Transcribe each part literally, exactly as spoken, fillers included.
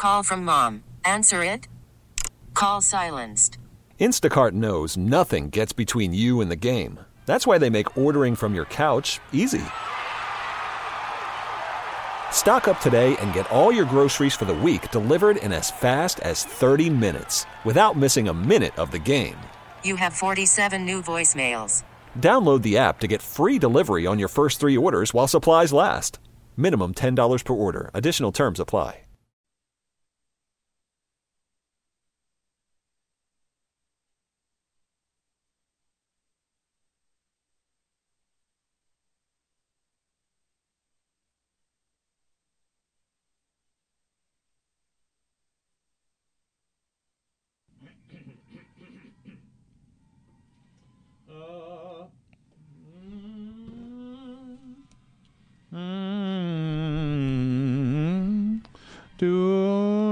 Call from mom. Answer it. Call silenced. Instacart knows nothing gets between you and the game. That's why they make ordering from your couch easy. Stock up today and get all your groceries for the week delivered in as fast as thirty minutes without missing a minute of the game. You have forty-seven new voicemails. Download the app to get free delivery on your first three orders while supplies last. Minimum ten dollars per order. Additional terms apply. Mm, do,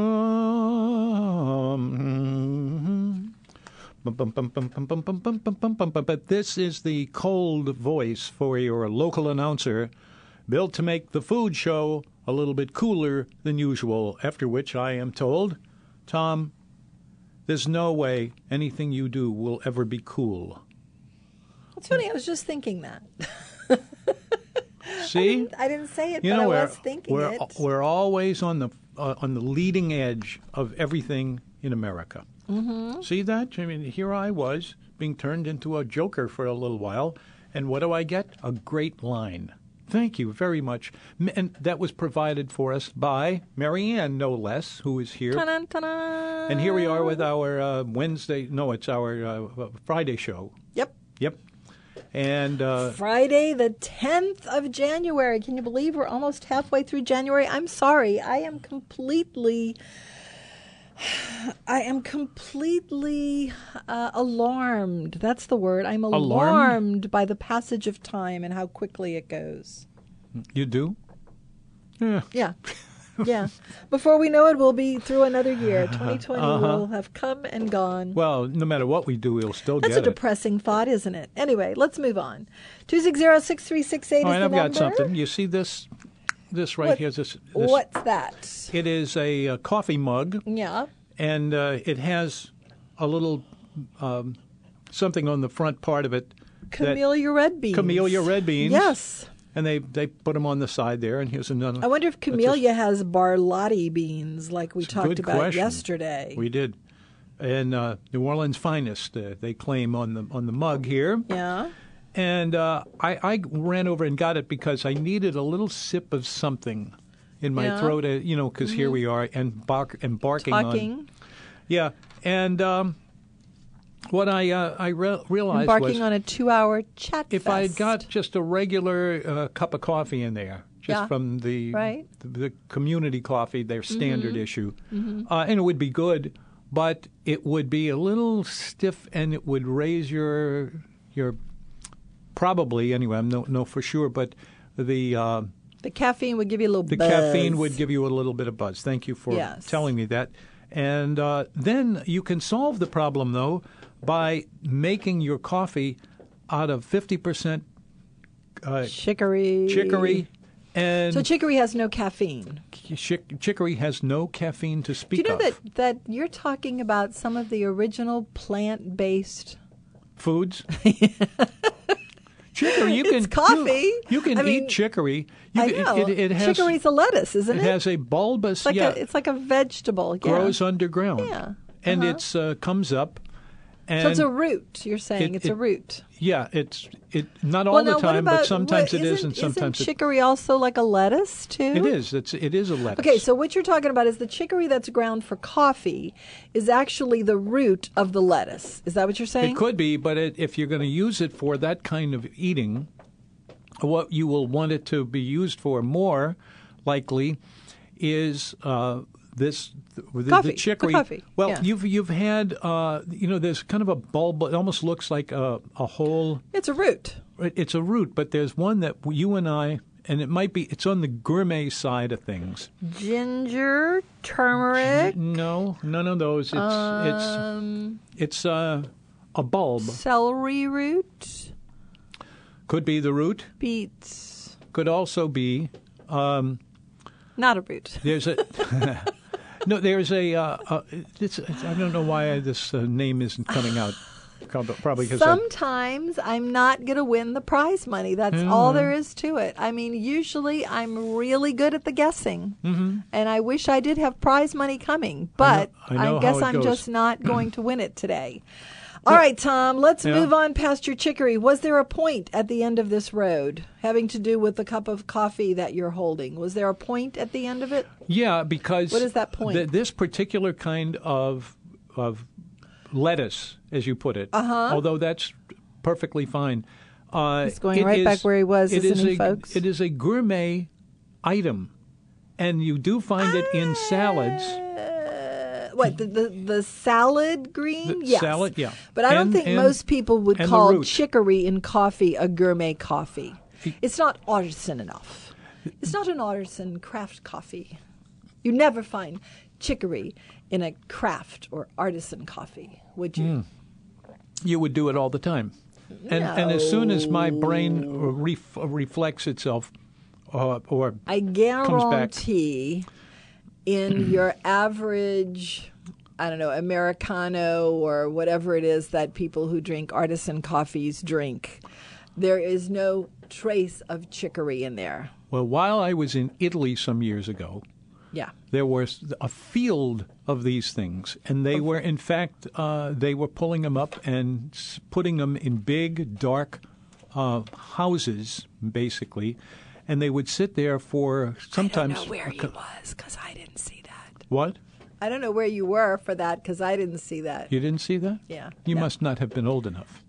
um, bum, bum, bum, bum, bum, bum, bum, bum, bum, bum, bum, bum. But this is the cold voice for your local announcer, built to make the food show a little bit cooler than usual, after which I am told, Tom, there's no way anything you do will ever be cool. It's funny, I was just thinking that. See, I didn't, I didn't say it, you but know, I was thinking we're, it. We're always on the uh, on the leading edge of everything in America. Mm-hmm. See that? I mean, here I was being turned into a joker for a little while, and what do I get? A great line. Thank you very much. And that was provided for us by Marianne, no less, who is here. Ta-da, ta-da. And here we are with our uh, Wednesday, no, it's our uh, Friday show. Yep. Yep. And uh, Friday, the tenth of January. Can you believe we're almost halfway through January? I'm sorry. I am completely, I am completely uh, alarmed. That's the word. I'm alarmed, Alarmed? by the passage of time and how quickly it goes. You do? Yeah. Yeah. Yeah. Before we know it, we'll be through another year. twenty twenty Uh-huh. will have come and gone. Well, no matter what we do, we'll still That's get a depressing thought, isn't it? Anyway, let's move on. two six zero, six three six eight it. All is right, the I've number. got something. You see this this right What- here? This, this What's that? It is a, uh coffee mug, Yeah. and uh, it has a little um, something on the front part of it. that- Camellia red beans. Camellia red beans. Yes. And they, they put them on the side there, and here's another. I wonder if that's a- camellia has barlotti beans like we It's a talked good about question. yesterday. We did. And uh, New Orleans finest, uh, they claim on the on the mug here. Yeah. And uh, I, I ran over and got it because I needed a little sip of something in my Yeah. throat, uh, you know, because here we are and bark, embarking Talking. on. Yeah. And um, what I uh, I re- realized Embarking was on a two-hour chat if fest. I had got just a regular uh, cup of coffee in there, just Yeah. from the, Right. the the community coffee, their standard Mm-hmm. issue, uh, and it would be good, but it would be a little stiff, and it would raise your your probably anyway. I don't know for sure, but the uh, The caffeine would give you a little the buzz. caffeine would give you a little bit of buzz. Thank you for Yes. telling me that. And uh, then you can solve the problem though by making your coffee out of fifty percent uh, Chicory. chicory, and So chicory has no caffeine. chick- chicory has no caffeine to Do speak you know of. that, that you're talking about some of the original plant-based Foods. Chicory, you can It's coffee. You, you can I eat mean, chicory. You I can, know. It, it has Chicory's a lettuce, isn't it it? has a bulbous. it's like yeah, a it's like a vegetable. Yeah. grows underground. Yeah. and Uh-huh. it's uh, comes up. And So it's a root. You're saying it- it's a it- root. Yeah, it's it not all well, the now, what time, about, but sometimes what, it is, isn't, and sometimes isn't it, chicory also like a lettuce too? it is. It's it is a lettuce. Okay, so what you're talking about is the chicory that's ground for coffee is actually the root of the lettuce. Is that what you're saying? It could be, but it, if you're going to use it for that kind of eating, what you will want it to be used for more likely is uh, this the, the Coffee, the chicory. coffee, Well, yeah. you've you've had uh, you know there's kind of a bulb. It almost looks like a a whole. It's a root. It's a root, but there's one that you and I. And it might be, it's on the gourmet side of things. Ginger, turmeric, No, none of those. It's, um, it's, it's uh, a bulb. celery root, Could be the root. beets. Could also be, um, Not a root. there's a, No, there's a. Uh, uh, it's, I don't know why this uh, name isn't coming out. Probably because sometimes I'm not going to win the prize money. That's Mm. all there is to it. I mean, usually I'm really good at the guessing, mm-hmm. and I wish I did have prize money coming, but I know- I know guess how it I'm goes. just not going to win it today. All right, Tom, let's Yeah. move on past your chicory. Was there a point at the end of this road having to do with the cup of coffee that you're holding? Was there a point at the end of it? Yeah, because What is that point? th- this particular kind of of lettuce, as you put it, Uh-huh. although that's perfectly fine. Uh, He's going it right is- back where he was, it isn't is he, a, folks? It is a gourmet item, and you do find it in salads. Uh, what, the, the, the salad green? The yes. salad, yeah. But I don't And- think and- most people would and the call root. chicory in coffee a gourmet coffee. It's not artisan enough. It's not an artisan craft coffee. You never find chicory in a craft or artisan coffee, would you? Mm. You would do it all the time. And and as soon as my brain ref, reflects itself, uh, or I comes back, guarantee in your average, I don't know, Americano or whatever it is that people who drink artisan coffees drink, there is no trace of chicory in there. well, while I was in Italy some years ago, Yeah. there was a field of these things, and they were, in fact, uh, they were pulling them up and s- putting them in big, dark uh, houses, basically, and they would sit there for sometimes. I don't know where a he cou- was because I didn't see that. What? I don't know where you were for that because I didn't see that. You didn't see that? Yeah. You No. must not have been old enough.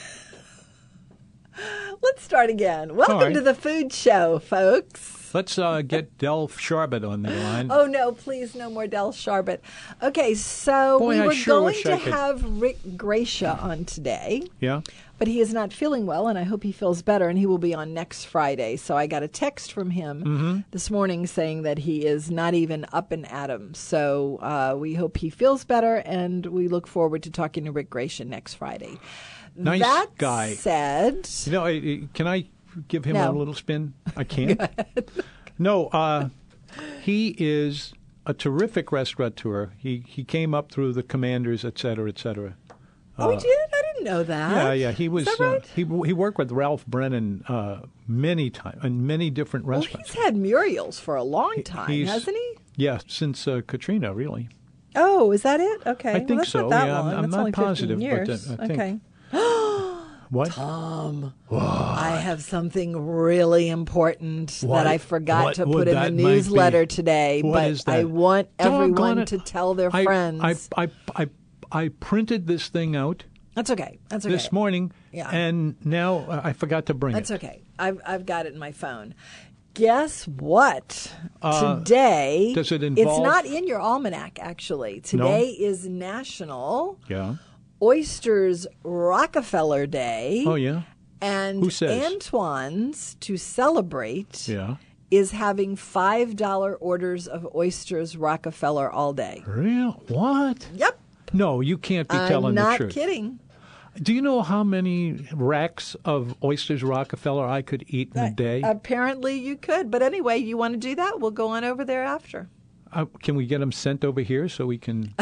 Let's start again. Welcome right. to the food show, folks. Let's uh, get Del Sharbet on the line. Oh, no, please, no more Del Sharbet. Okay, so Boy, we I were sure going wish to I could- have Rick Gracia on today, Yeah? but he is not feeling well, and I hope he feels better, and he will be on next Friday. So I got a text from him Mm-hmm. this morning saying that he is not even up and at 'em. So uh, we hope he feels better, and we look forward to talking to Rick Gracia next Friday. Nice that guy. said, You know, I- I- can I give him No. a little spin? I can't. No, uh, he is a terrific restaurateur. He he came up through the Commanders, et cetera, et cetera. oh, he did? I didn't know that. Yeah, yeah. He was. Is that right? uh, he he worked with Ralph Brennan uh, many times in many different Well, restaurants. he's had Muriel's for a long time, He's- hasn't he? Yeah, since uh, Katrina, really. Oh, is that it? Okay. I well, think that's so, Not that yeah, I'm- long. I'm That's not only positive, fifteen but, years. uh, I think- okay. What? Tom, I have something really important What? that I forgot What to would put in the that might newsletter be? today, What but is that? I want everyone Doggone it. to tell their I, friends. I, I, I, I printed this thing out That's okay. That's okay. this morning, Yeah. and now uh, I forgot to bring That's it. okay. I've I've got it in my phone. Guess what? Uh, Today, does it It's involve- not in your almanac, actually. Today is National Yeah. Oysters Rockefeller Day. Oh, yeah? And Who says? Antoine's, to celebrate, Yeah. is having five dollar orders of oysters Rockefeller all day. Real? What? Yep. No, you can't be I'm telling not the truth. kidding. Do you know how many racks of oysters Rockefeller I could eat in a day? Apparently you could. But anyway, you want to do that? We'll go on over there after. Uh, can we get them sent over here so we can?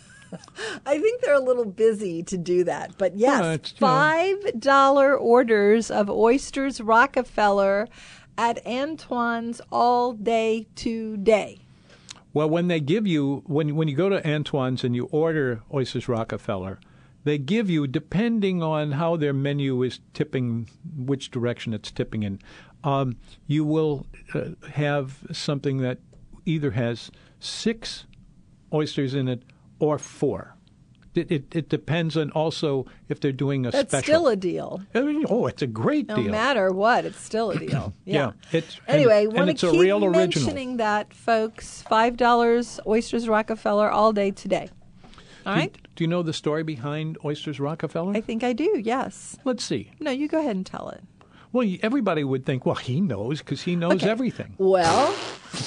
I think they're a little busy to do that. But yes, Well, it's, you know. five dollar orders of oysters Rockefeller at Antoine's all day today. Well, when they give you when when you go to Antoine's and you order oysters Rockefeller, they give you, depending on how their menu is tipping, which direction it's tipping in, um, you will uh, have something that either has six oysters in it or four. It, it, it depends on also if they're doing a That's special. still a deal. I mean, oh, it's a great No deal. matter what, it's still a deal. Yeah. Yeah, it's- and- anyway, and want it's to a keep real original. mentioning that, folks. Five dollars oysters Rockefeller all day today. All Do you- right. Do you know the story behind oysters Rockefeller? I think I do. Yes. Let's see. No, you go ahead and tell it. Well, everybody would think, well, he knows because he knows Okay. everything. Well,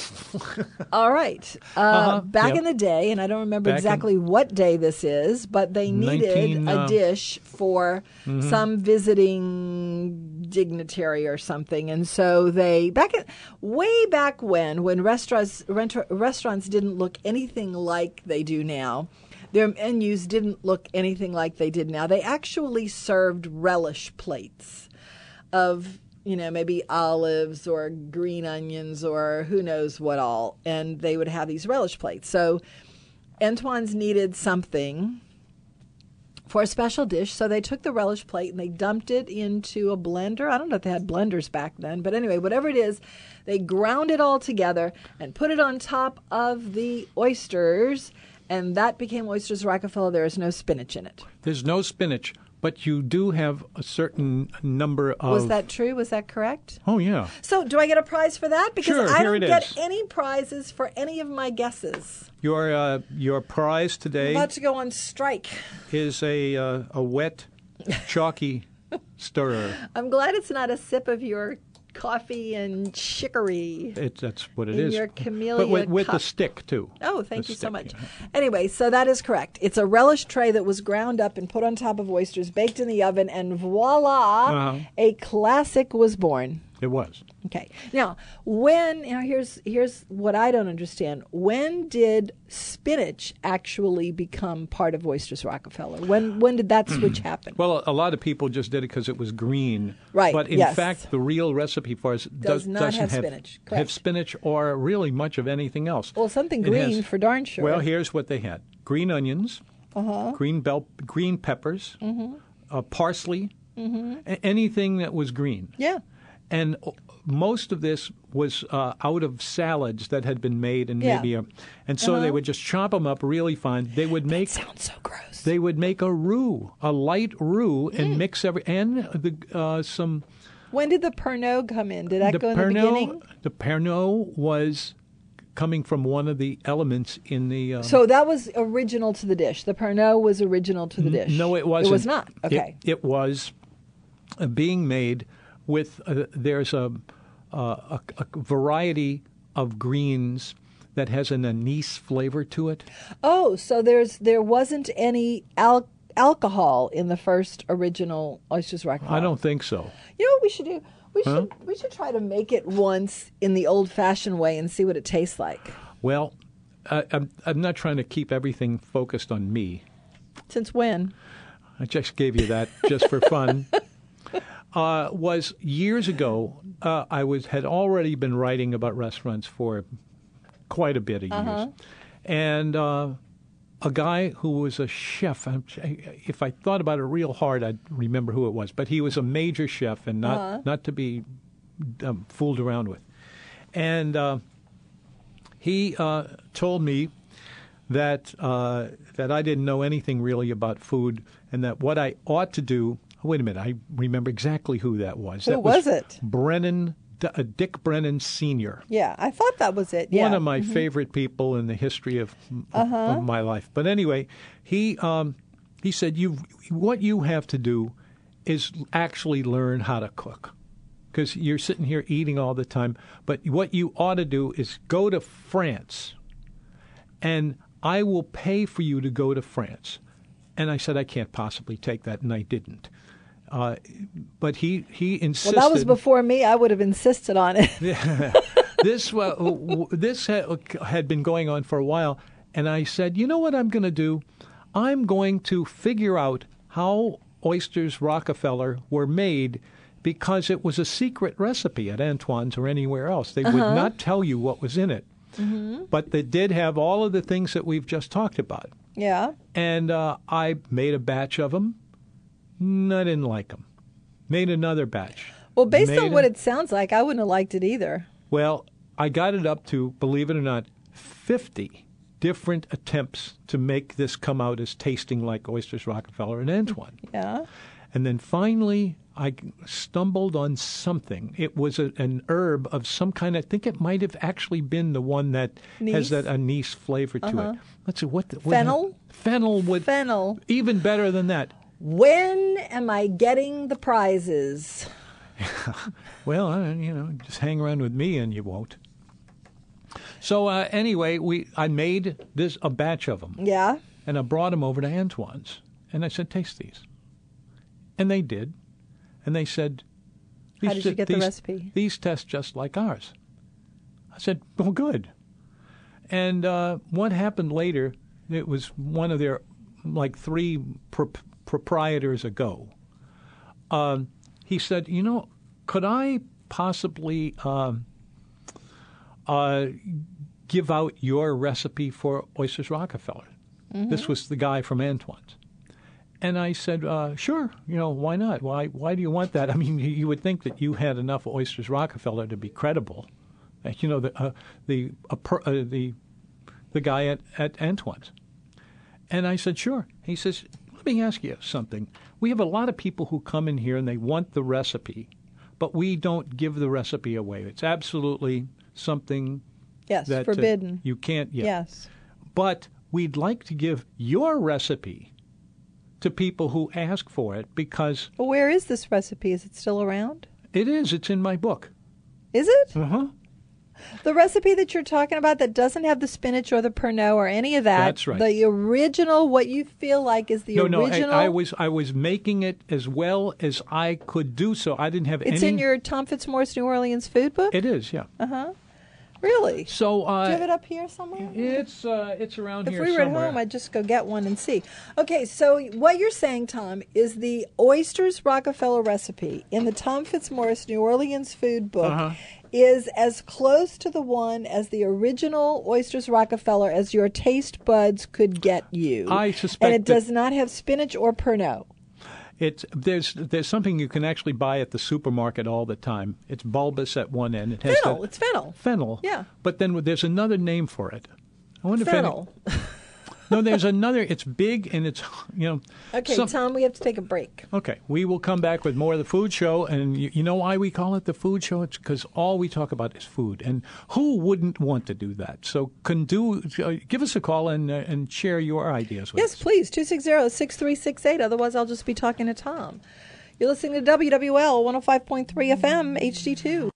all right. Uh, Uh-huh, Back yep. in the day, and I don't remember Back in- exactly what day this is, but they needed nineteen, a uh, dish for some visiting dignitary or something. And so they, back in, way back when, when restaurants, rent, restaurants didn't look anything like they do now, their menus didn't look anything like they did now. They actually served relish plates of, you know, maybe olives or green onions or who knows what all. And they would have these relish plates. So Antoine's needed something for a special dish. So they took the relish plate and they dumped it into a blender. I don't know if they had blenders back then. But anyway, whatever it is, they ground it all together and put it on top of the oysters. And that became Oysters Rockefeller. There is no spinach in it. There's no spinach. But you do have a certain number of... Was that true? Was that correct? Oh, yeah. So do I get a prize for that? Because sure, I here don't it get is. any prizes for any of my guesses. Your uh, your prize today I'm about to go on strike. is a uh, a wet, chalky stirrer. I'm glad it's not a sip of your coffee and chicory. It, that's what it In is. your camellia But with, with cup. a stick, too. Oh, thank The you so stick, much. yeah. Anyway, so that is correct. It's a relish tray that was ground up and put on top of oysters, baked in the oven, and voila, Uh-huh. a classic was born. It was. Okay. Now, when now here's here's what I don't understand. When did spinach actually become part of Oysters Rockefeller? When when did that switch happen? Well, a lot of people just did it because it was green. Right, But in yes. fact, the real recipe for it Does does, not doesn't have have spinach, have correct. spinach or really much of anything else. Well, something It green has- for darn sure. Well, here's what they had: green onions, Uh-huh. green bell, green peppers, Mm-hmm. uh, parsley, a- anything that was green. Yeah. And uh, most of this was uh, out of salads that had been made, and Yeah. maybe a, and so Uh-huh. they would just chop them up really fine. They would make Sounds so gross. they would make a roux, a light roux, Mm. and mix every and the uh, some When did the Pernod come in? Did that the go in the Pernod. beginning? The Pernod was coming from one of the elements in the. Um, So that was original to the dish. The Pernod was original to the dish. No, it wasn't. It was not. It- Okay. It, was uh, being made with, uh, there's a, uh, a, a variety of greens that has an anise flavor to it. Oh, so there's there wasn't any al- alcohol in the first original Oysters Rockefeller. I don't think so. You know what we should do? We should we should try to make it once in the old-fashioned way and see what it tastes like. Well, I, I'm, I'm not trying to keep everything focused on me. Since when? I just gave you that just for fun. Uh, was years ago. Uh, I was had already been writing about restaurants for quite a bit of years, and uh, a guy who was a chef. I'm- If I thought about it real hard, I'd remember who it was. But he was a major chef, and not not to be um, fooled around with. And uh, he uh, told me that uh, that I didn't know anything really about food, and that what I ought to do. Wait a minute, I remember exactly who that was. Who that was it? Brennan, D- uh, Dick Brennan Senior Yeah, I thought that was it. Yeah. One of my favorite people in the history of, of, of my life. But anyway, he um, he said, "You what you have to do is actually learn how to cook, because you're sitting here eating all the time. But what you ought to do is go to France, and I will pay for you to go to France." And I said, "I can't possibly take that," and I didn't. Uh, but he he Well, insisted. that was before me. I would have insisted on it. this uh, w- this ha- had been going on for a while, and I said, "You know what I'm going to do? I'm going to figure out how Oysters Rockefeller were made, because it was a secret recipe at Antoine's or anywhere else. They would not tell you what was in it, but they did have all of the things that we've just talked about." Yeah. And uh, I made a batch of them. I didn't like them. Made another batch. Well, based Made on what a- it sounds like, I wouldn't have liked it either. Well, I got it up to, believe it or not, fifty different attempts to make this come out as tasting like Oysters Rockefeller and Antoine. Yeah. And then finally, I stumbled on something. It was a, an herb of some kind. I think it might have actually been the one that Anise? has that anise flavor to it. Let's see, what? The, what Fennel? Fennel would. Fennel. Even better than that. When am I getting the prizes? Well, I, you know, just hang around with me and you won't. So uh, anyway, we I made this a batch of them, Yeah. and I brought them over to Antoine's, and I said, "Taste these," and they did, and they said, These How did you ju- get the these- recipe? These test just like ours. I said, well, good. And uh, what happened later, it was one of their, like, three pro- proprietors ago. Um, he said, you know, could I possibly um, uh, give out your recipe for Oysters Rockefeller? Mm-hmm. This was the guy from Antoine's. And I said, uh, sure, you know, why not? Why Why do you want that? I mean, you would think that you had enough Oysters Rockefeller to be credible. Uh, you know, the uh, the uh, per, uh, the the guy at, at Antoine's. And I said, sure. He says, let me ask you something. We have a lot of people who come in here and they want the recipe, but we don't give the recipe away. It's absolutely something Yes, that forbidden. Uh, you can't. Yeah. Yes. But we'd like to give your recipe to people who ask for it because Well, where is this recipe? Is it still around? it is. It's in my book. Is it? Uh-huh. The recipe that you're talking about that doesn't have the spinach or the Pernod or any of that. That's right. The original, what you feel like is the no, original. no, I, I was I was making it as well as I could do so. I didn't have It's any. in your Tom Fitzmaurice New Orleans food book? It is, yeah. Uh-huh. Really? So uh, Do you have it up here somewhere? It's uh, it's around If here we were somewhere. at home, I'd just go get one and see. Okay, so what you're saying, Tom, is the Oysters Rockefeller recipe in the Tom Fitzmaurice New Orleans food book Uh-huh. is as close to the one as the original Oysters Rockefeller as your taste buds could get you. I suspect And it that- does not have spinach or Pernod. It's there's there's something you can actually buy at the supermarket all the time. It's bulbous at one end. It has Fennel. that- It's fennel. Fennel. Yeah. But then there's another name for it. I wonder Fennel. if any, no, there's another. It's big and it's you know. Okay, some- Tom, we have to take a break. Okay, we will come back with more of the food show, and you, you know why we call it the food show? It's because all we talk about is food, and who wouldn't want to do that? So, can do uh, give us a call and uh, and share your ideas with Yes, us. please, two six zero, six three six eight. Otherwise, I'll just be talking to Tom. You're listening to W W L one oh five point three F M, H D two.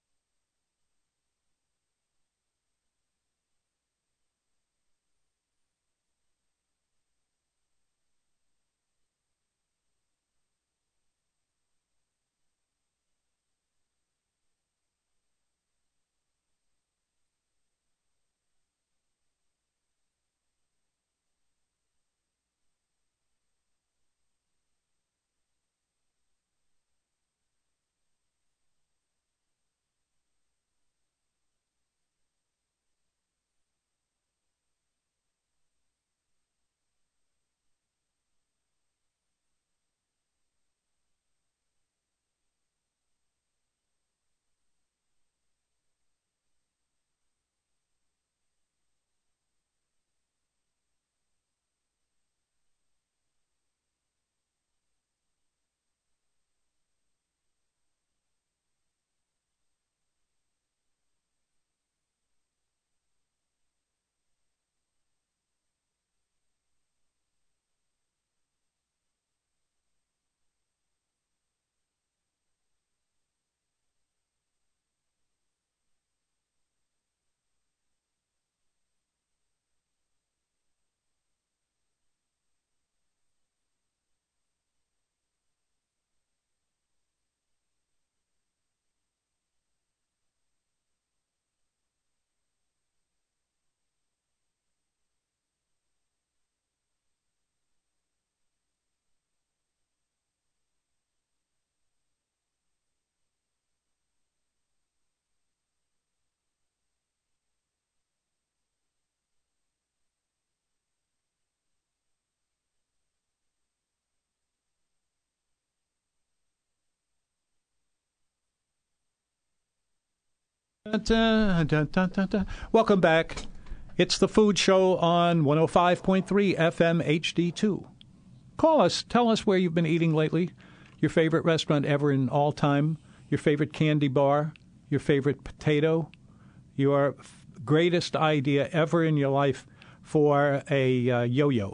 Da, da, da, da, da. Welcome back. It's the food show on one oh five point three F M H D two. Call us. Tell us where you've been eating lately, your favorite restaurant ever in all time, your favorite candy bar, your favorite potato, your f- greatest idea ever in your life for a uh, yo-yo.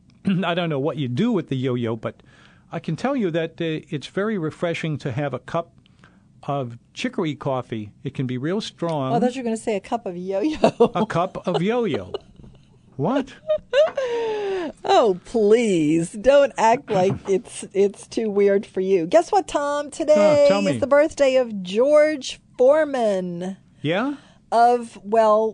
I don't know what you do with the yo-yo, but I can tell you that uh, it's very refreshing to have a cup of chicory coffee. It can be real strong. Oh, I thought you were going to say a cup of yo-yo. A cup of yo-yo. What? Oh, Oh, please. Don't act like it's it's too weird for you. Guess what, Tom? Today Oh, tell me. is the birthday of George Foreman Yeah? of, well,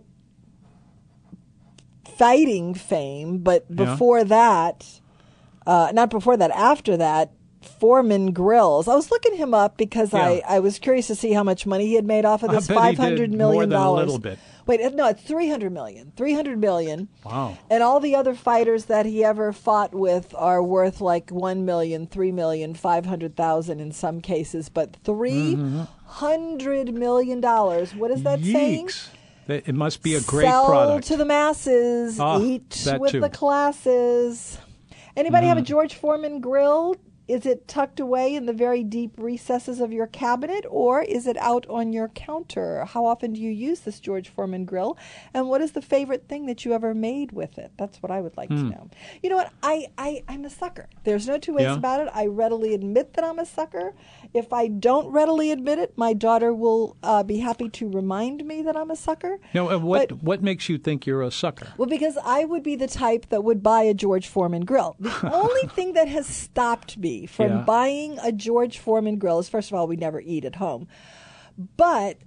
fighting fame, but Yeah. before that, uh, not before that, after that, Foreman Grills. I was looking him up because I, Yeah. I was curious to see how much money he had made off of I this bet he five did hundred more million than a dollars. little bit. Wait, no, it's three hundred million dollars. three hundred million dollars. Wow. And all the other fighters that he ever fought with are worth like one million dollars, three million dollars, five hundred thousand dollars in some cases, but three hundred million dollars. What is that saying? Yeeks. It must be a great Sell product. to the masses, Ah, eat that with too. the classes. Anybody Mm-hmm. have a George Foreman grill? Is it tucked away in the very deep recesses of your cabinet, or is it out on your counter? How often do you use this George Foreman grill? And what is the favorite thing that you ever made with it? That's what I would like to know. You know what? I, I, I'm a sucker. There's no two ways Yeah. about it. I readily admit that I'm a sucker. If I don't readily admit it, my daughter will uh, be happy to remind me that I'm a sucker. Now, uh, what But- what makes you think you're a sucker? Well, because I would be the type that would buy a George Foreman grill. The only thing that has stopped me from Yeah. buying a George Foreman grill is, first of all, we never eat at home. But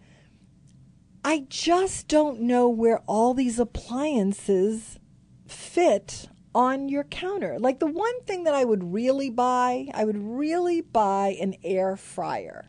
I just don't know where all these appliances fit on your counter. Like the one thing that I would really buy, I would really buy an air fryer.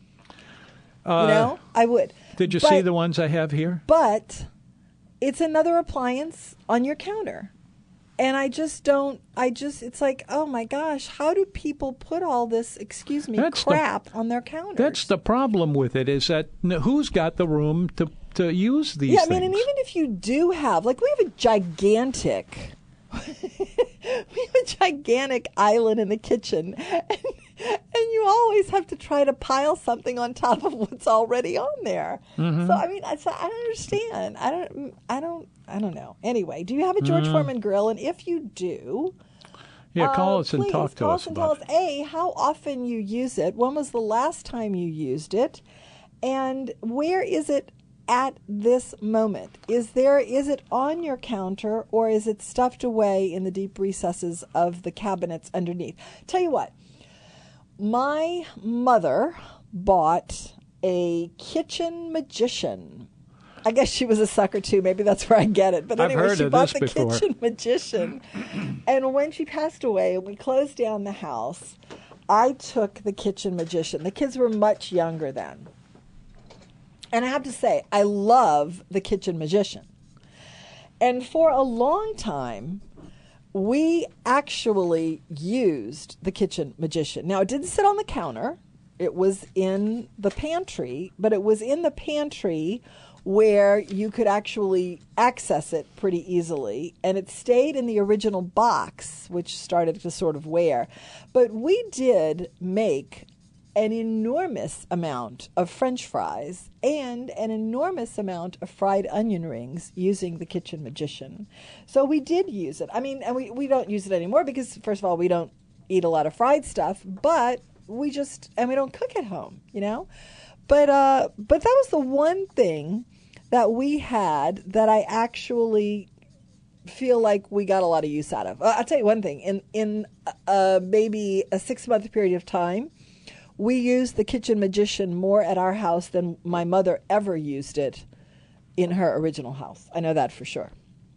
Uh, you know, I would. Did you But- see the ones I have here? But it's another appliance on your counter. And I just don't, I just, it's like, oh my gosh, how do people put all this, excuse me, That's the- crap on their counters? That's the problem with it, is that n- who's got the room to, to use these Yeah, I things? mean, and even if you do have, like, we have a gigantic, we have a gigantic island in the kitchen. And, and you always have to try to pile something on top of what's already on there. Mm-hmm. So I mean, I, so I don't understand. I don't. I don't. I don't know. Anyway, do you have a George Mm. Foreman grill? And if you do, yeah, call uh, us and please talk to call us and about tell us a how often you use it. When was the last time you used it? And where is it at this moment? Is there is it on your counter, or is it stuffed away in the deep recesses of the cabinets underneath? Tell you what. My mother bought a kitchen magician. I guess she was a sucker too. Maybe that's where I get it. But I've anyway, heard she of bought this the before. kitchen magician. And when she passed away and we closed down the house, I took the kitchen magician. The kids were much younger then. And I have to say, I love the kitchen magician. And for a long time, we actually used the kitchen magician. Now, it didn't sit on the counter. It was in the pantry, but it was in the pantry where you could actually access it pretty easily. And it stayed in the original box, which started to sort of wear. But we did make an enormous amount of French fries and an enormous amount of fried onion rings using the kitchen magician. So we did use it. I mean, and we, we don't use it anymore because, first of all, we don't eat a lot of fried stuff, but we just, and we don't cook at home, you know? But, uh, but that was the one thing that we had that I actually feel like we got a lot of use out of. Uh, I'll tell you one thing. In, in uh, maybe a six-month period of time, we used the kitchen magician more at our house than my mother ever used it in her original house. I know that for sure.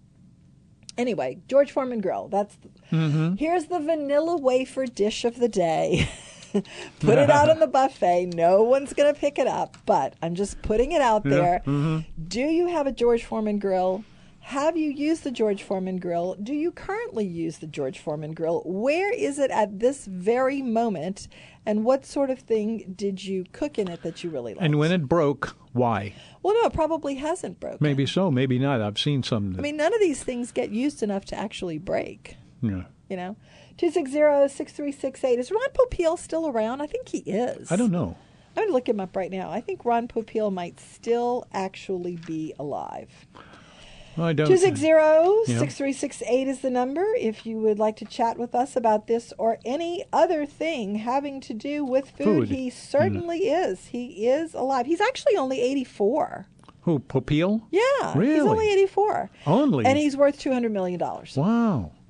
Anyway, George Foreman grill. That's Mm-hmm. Here's the vanilla wafer dish of the day. Put it out on the buffet. No one's going to pick it up, but I'm just putting it out there. Mm-hmm. Do you have a George Foreman grill? Have you used the George Foreman grill? Do you currently use the George Foreman grill? Where is it at this very moment? And what sort of thing did you cook in it that you really liked? And when it broke, why? Well, no, it probably hasn't broken. Maybe so, maybe not. I've seen some. That, I mean, none of these things get used enough to actually break, yeah. you know? two six zero, six three six eight. Is Ron Popeil still around? I think he is. I don't know. I'm going to look him up right now. I think Ron Popeil might still actually be alive. I don't. two six zero, Yeah. six three six eight is the number if you would like to chat with us about this or any other thing having to do with food. Food. He certainly is. He is alive. He's actually only eighty-four. Who, Popeil? Yeah. Really? He's only eighty-four. Only? And he's worth two hundred million dollars. Wow.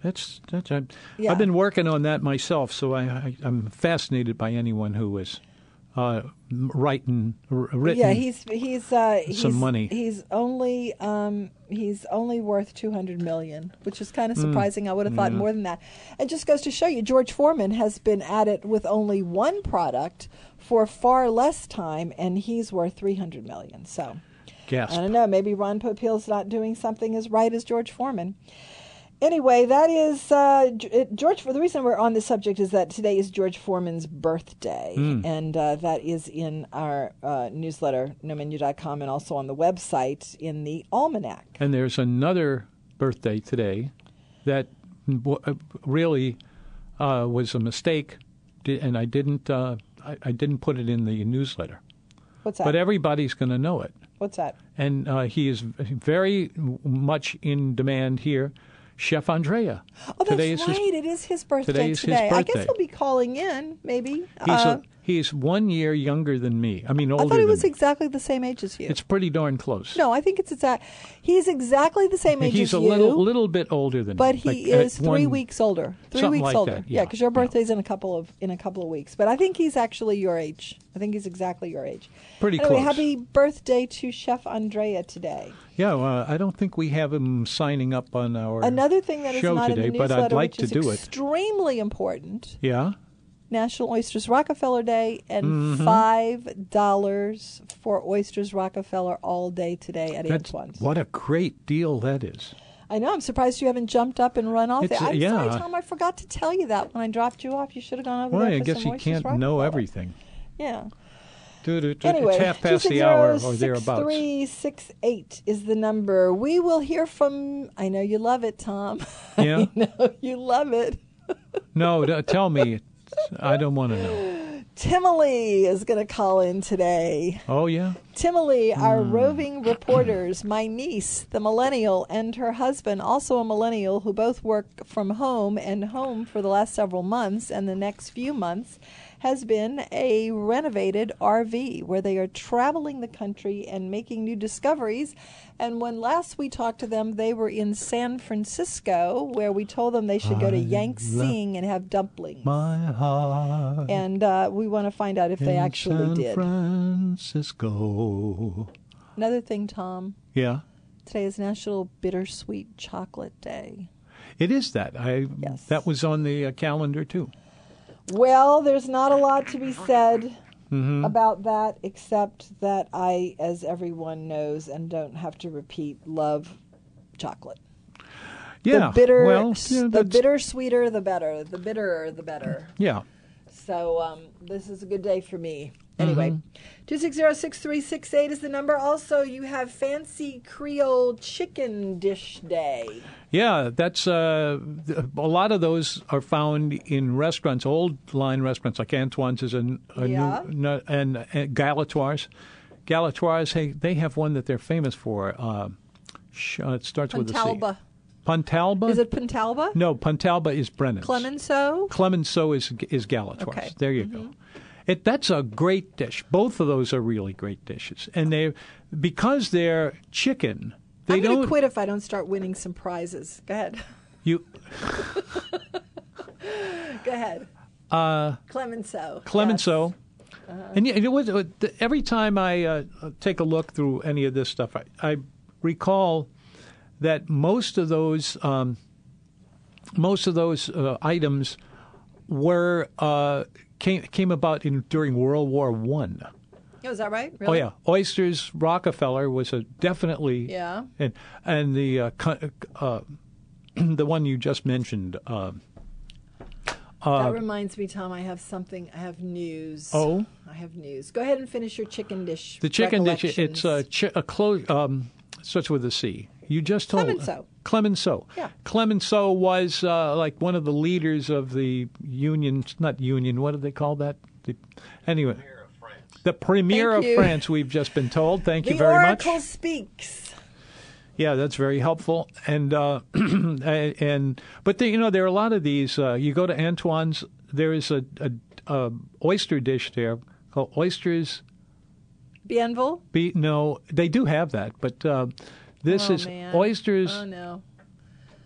That's that's. I, Yeah. I've been working on that myself, so I, I I'm fascinated by anyone who is uh, writing, r- written. Yeah, he's he's uh, he's, some money. He's only um, he's only worth two hundred million, which is kind of surprising. I would have thought yeah. more than that. It just goes to show you, George Foreman has been at it with only one product for far less time, and he's worth three hundred million. So Gasp. I don't know. Maybe Ron Popeil's not doing something as right as George Foreman. Anyway, that is uh, it, George. For the reason we're on this subject is that today is George Foreman's birthday, Mm. and uh, that is in our uh, newsletter, no menu dot com, and also on the website in the almanac. And there's another birthday today that w- uh, really uh, was a mistake, di- and I didn't uh, I, I didn't put it in the newsletter. What's that? But everybody's going to know it, What's that? and uh, he is very much in demand here. Chef Andrea. Oh, that's Today is right. his- it is his birthday today is his today. I guess birthday. he'll be calling in, maybe. He's, Uh, a, he's one year younger than me. I mean, older I thought he than was me. exactly the same age as you. It's pretty darn close. No, I think it's exact. He's exactly the same age He's as a you. little little bit older than But me. he like, uh, is three one- weeks older. Three something weeks like older. that, Yeah, yeah, because your yeah. birthday's in a couple of in a couple of weeks. But I think he's actually your age. I think he's exactly your age. Pretty anyway, close. happy birthday to Chef Andrea today. Yeah, well, I don't think we have him signing up on our Another thing that is show not today, in the but newsletter, I'd like which to is do it. extremely important, Yeah. National Oysters Rockefeller Day, and Mm-hmm. five dollars for Oysters Rockefeller all day today at That's, Antoine's. what a great deal that is. I know. I'm surprised you haven't jumped up and run off It's, there. uh, I'm yeah. sorry, Tom. I forgot to tell you that when I dropped you off. You should have gone over Well, there I for guess some you Oysters can't know Rockefeller. everything. Yeah. Do, do, do, Anyway, it's half past the hour or thereabouts. three six eight is the number. We will hear from. I know you love it, Tom. Yeah? I know you love it. No, d- tell me. I don't want to know. Timely is going to call in today. Oh, yeah? Timely, our Hmm. roving reporters, my niece, the millennial, and her husband, also a millennial, who both work from home and home for the last several months, and the next few months has been a renovated R V where they are traveling the country and making new discoveries. And when last we talked to them, they were in San Francisco, where we told them they should go to Yangtze and have dumplings. My heart And uh, we want to find out if they in actually San did. Francisco. Another thing, Tom, Yeah. today is National Bittersweet Chocolate Day. It is that. I Yes. That was on the uh, calendar, too. Well, there's not a lot to be said Mm-hmm. about that, except that I, as everyone knows and don't have to repeat, love chocolate. Yeah. The bitter, well, yeah, the that's- bitter sweeter, the better. The bitterer, the better. Yeah. So um, this is a good day for me. Anyway, Mm-hmm. two six zero, six three six eight is the number. Also, you have Fancy Creole Chicken Dish Day. Yeah, that's uh, a lot of those are found in restaurants, old line restaurants like Antoine's is a, a Yeah. new, and, and Galatoire's. Galatoire's, hey, they have one that they're famous for. Uh, sh- uh, it starts with a C. Puntalba. Puntalba? Is it Puntalba? No, Puntalba is Brennan's. Clemenceau? Clemenceau is is Galatoire's. Okay. There you go. It that's a great dish. Both of those are really great dishes, and they because they're chicken. They I'm going don't to quit if I don't start winning some prizes. Go ahead. you Go ahead. uh, Clemenceau. Clemenceau. And yeah, it was uh, every time I uh, take a look through any of this stuff, I, I recall that most of those um, most of those uh, items were uh, came came about in during World War One. Oh, is that right? Oh Really? yeah, Oysters Rockefeller was a definitely Yeah. and and the uh, co- uh, the one you just mentioned. Uh, uh, That reminds me, Tom, I have something. I have news. Oh? I have news. Go ahead and finish your chicken dish. the chicken dish. It's a, recollections. chi- a clo- um, starts with a C. You just told Clemenceau. Clemenceau. Yeah. Clemenceau was uh, like one of the leaders of the Union. Not Union. What do they call that? The, anyway, the Premier Thank of you. France. We've just been told. Thank The you very Oracle much. speaks. Yeah, that's very helpful. And uh, and but there, you know there are a lot of these. Uh, you go to Antoine's. There is a, a, a oyster dish there called oysters. Bienville? Be, no, they do have that, but uh, this Oh, is man. oysters. Oh, no.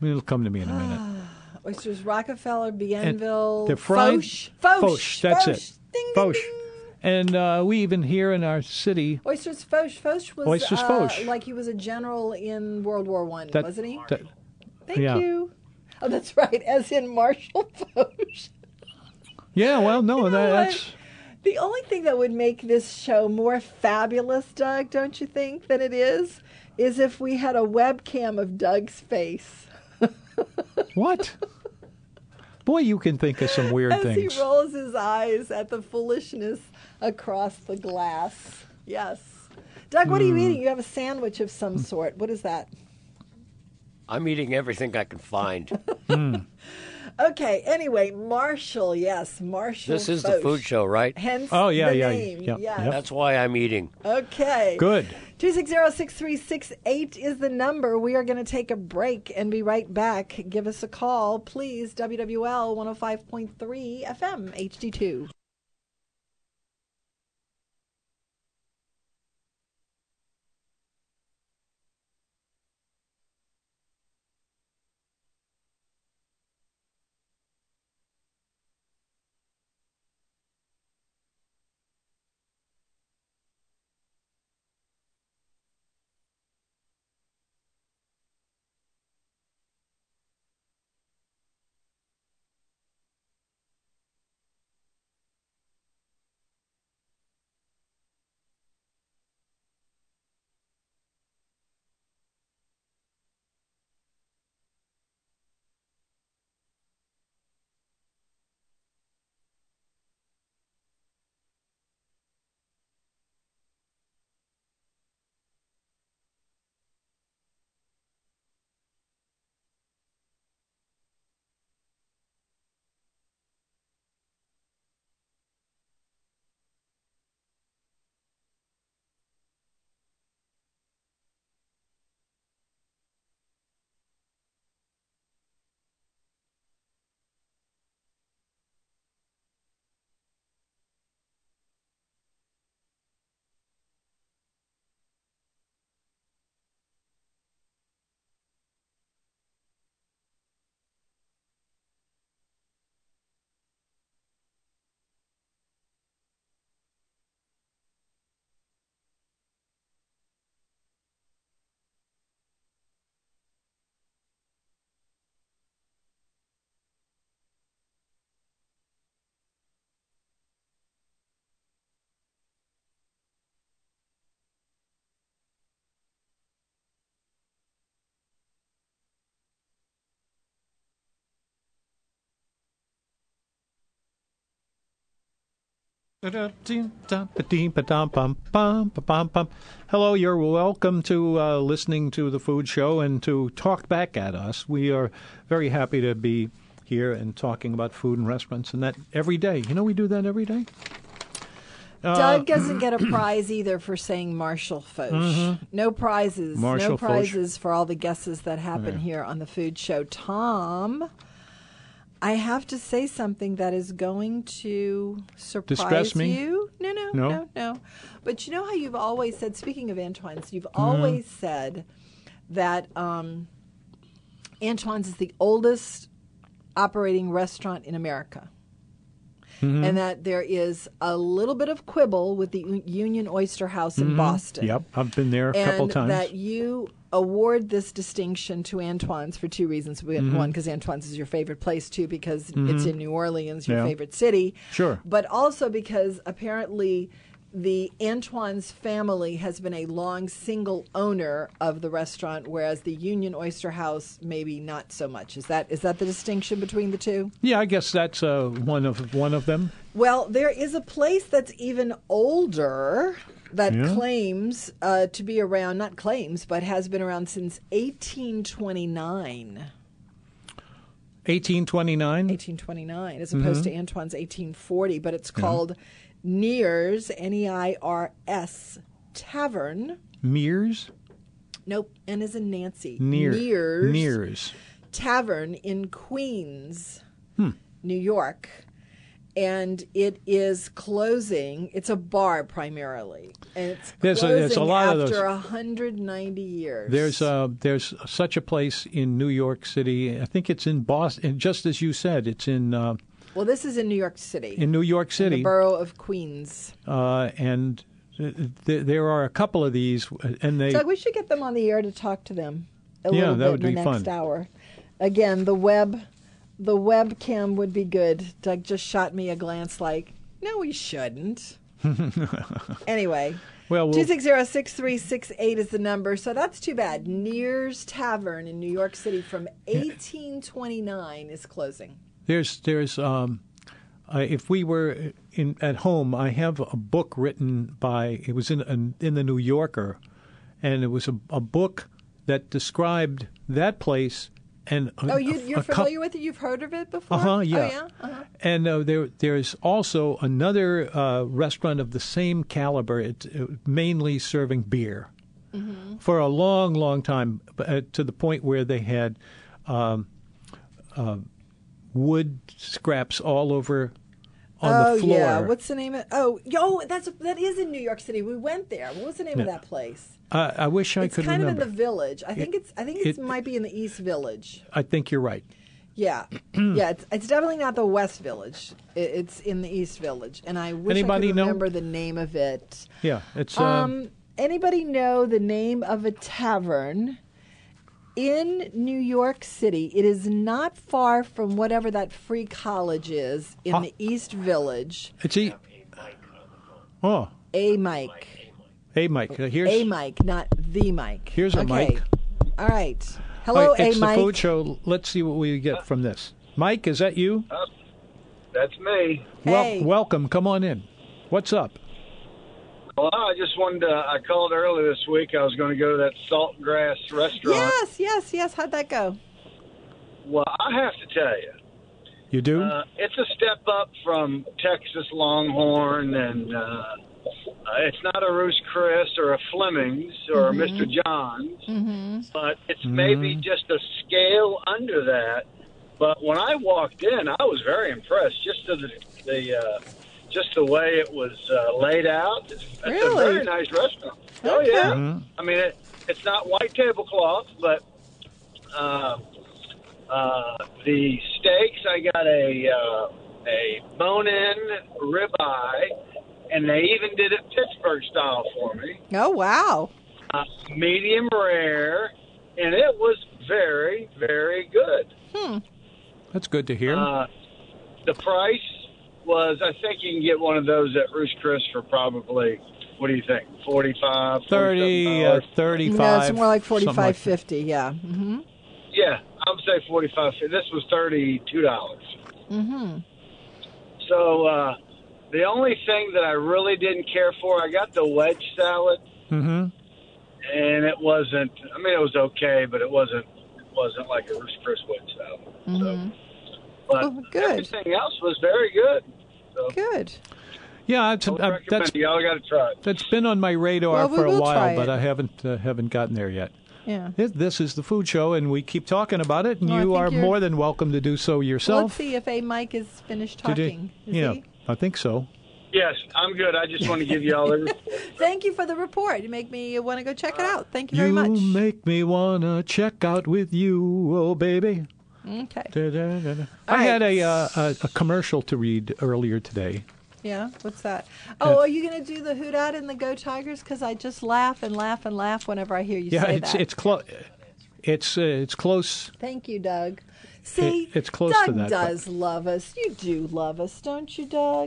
It'll come to me in a minute. Oysters Rockefeller, Bienville, they're fried. Foch. Foch. Foch, that's Foch. it. Ding, Foch. ding, ding. And uh, we even here in our city. Oysters Foch. Foch was Oysters uh, Foch. like he was a general in World War One, That- wasn't he? that- Thank yeah. you. Oh, that's right, as in Marshall Foch. Yeah, well, no, You know that, what? that's. The only thing that would make this show more fabulous, Doug, don't you think, than it is, is if we had a webcam of Doug's face. What? Boy, you can think of some weird As things. he rolls his eyes at the foolishness across the glass. Yes. Doug, what are Hmm. you eating? You have a sandwich of some sort. What is that? I'm eating everything I can find. Okay, anyway, Marshall, yes, Marshall This is the Foch. food show, right? Hence Oh, yeah, the yeah, name. yeah, yes. yep. That's why I'm eating. Okay. Good. two six zero, six three six eight is the number. We are going to take a break and be right back. Give us a call, please. W W L one oh five point three F M, H D two. Hello, you're welcome to uh, listening to the Food Show and to talk back at us. We are very happy to be here and talking about food and restaurants and that every day. You know, we do that every day. Uh, Doug doesn't get a prize either for saying Marshall Foch. Mm-hmm. No prizes. Marshall no Foch. prizes for all the guesses that happen here on the Food Show. Tom, I have to say something that is going to surprise Distress me? you. No, no, No? no, no. But you know how you've always said, speaking of Antoine's, you've Mm-hmm. always said that um, Antoine's is the oldest operating restaurant in America. Mm-hmm. And that there is a little bit of quibble with the U- Union Oyster House in Boston. Yep, I've been there a and couple times. that you award this distinction to Antoine's for two reasons. Mm-hmm. One, because Antoine's is your favorite place. Two, because it's in New Orleans, your Yeah. favorite city. Sure. But also because apparently the Antoine's family has been a long single owner of the restaurant, whereas the Union Oyster House maybe not so much. Is that is that the distinction between the two? Yeah, I guess that's uh, one of one of them. Well, there is a place that's even older that Yeah? claims uh, to be around, not claims, but has been around since eighteen twenty-nine. eighteen twenty-nine. eighteen twenty-nine, as opposed Mm-hmm. to Antoine's eighteen forty, but it's called Nears, N E I R S, Tavern. Mears? Nope, N is in Nancy. Near. Nears. Nears. Tavern in Queens, Hmm. New York. and it is closing. It's a bar primarily, and it's There's a- closing there's a lot of after those. one hundred ninety years. There's uh, there's such a place in New York City. I think it's in Boston. And just as you said, it's in uh, well, this is in New York City, in New York the City, borough of Queens. uh, and th- th- there are a couple of these, and they. Doug, we should get them on the air to talk to them a Yeah, little that bit would in the be next fun. hour. Again, the web, the webcam would be good. Doug just shot me a glance like, no, we shouldn't. Anyway, Well, we'll- two six zero, six three six eight is the number. So that's too bad. Near's Tavern in New York City from eighteen twenty-nine is closing. There's there's um, uh, if we were in at home, I have a book written by. It was in in, in the New Yorker, and it was a, a book that described that place. And a, Oh, you, a- you're a cou- familiar with it? You've heard of it before? Uh-huh, Oh, yeah. yeah? Uh-huh. And uh, there, there's also another uh, restaurant of the same caliber, it's uh, mainly serving beer Mm-hmm. for a long, long time, uh, to the point where they had um, uh, wood scraps all over on oh the floor. yeah, what's the name of? Oh, yo, that's that is in New York City. We went there. What was the name of that place? I, I wish I It's could kind remember. of in the village. I think it's. I think it, it- might be in the East Village. I think you're right. Yeah, yeah. It's it's definitely not the West Village. It, it's in the East Village, and I wish Anybody I could know? remember the name of it. Yeah, it's um, Um, anybody know the name of a tavern in New York City? It is not far from whatever that free college is in Huh? the East Village. it's e- oh, A Mike. hey Mike, uh, here's A Mike, not the Mike. Here's a okay. Mike. All right. All Hello, right, it's A the Mike. food show. Let's see what we get from this. Mike, is that you? That's me. Hey. Wel- welcome. Come on in. What's up? Well, I just wanted to, I called earlier this week. I was going to go to that Saltgrass restaurant. Yes, yes, yes. How'd that go? Well, I have to tell you, You do? uh, it's a step up from Texas Longhorn, and uh, uh, it's not a Ruth's Chris or a Fleming's or a Mister John's, Mm-hmm. but it's maybe just a scale under that. But when I walked in, I was very impressed. Just to the, the uh, just the way it was uh, laid out. It's, it's Really? a very nice restaurant. Oh Okay. yeah. Mhm. I mean, it, it's not white tablecloth, but uh, uh, the steaks. I got a uh, a bone-in ribeye, and they even did it Pittsburgh style for me, Oh, wow. uh, medium rare, and it was very, very good. Hmm. That's good to hear. Uh, the price was, I think you can get one of those at Ruth's Chris for probably, what do you think, forty-five dollars, thirty, uh, thirty-five. No, it's more like something forty-five, like that. fifty. Yeah. Mm-hmm. Yeah, I would say forty-five. This was thirty-two dollars. Mm-hmm. So uh, the only thing that I really didn't care for, I got the wedge salad, Mhm. and it wasn't. I mean, it was okay, but it wasn't. It wasn't like a Ruth's Chris wedge salad. So, but Oh, good. everything else was very good. So Good. Yeah, it's, I would uh, recommend that's it. Y'all got to try it. that's been on my radar Well, we for a will while, try but it. I haven't uh, haven't gotten there yet. Yeah. This, this is the food show, and we keep talking about it, and Well, I you think are you're- more than welcome to do so Well, yourself. let's see if A Mike is finished To do- talking. Is yeah, he? I think so. Yes, I'm good. I just want to give you all the. Thank you for the report. You make me want to go check it out. Thank you very You much. make me wanna check out with you, oh baby. Okay. Da-da-da-da. All I had right. a, uh, a a commercial to read earlier today. Yeah. What's that? Oh, are you going to do the Hoot Out and the Go Tigers? Because I just laugh and laugh and laugh whenever I hear you Yeah, say it's that. it's close. It's uh, it's close. Thank you, Doug. See, it's close Doug to that, but- does love us. You do love us, don't you, Doug?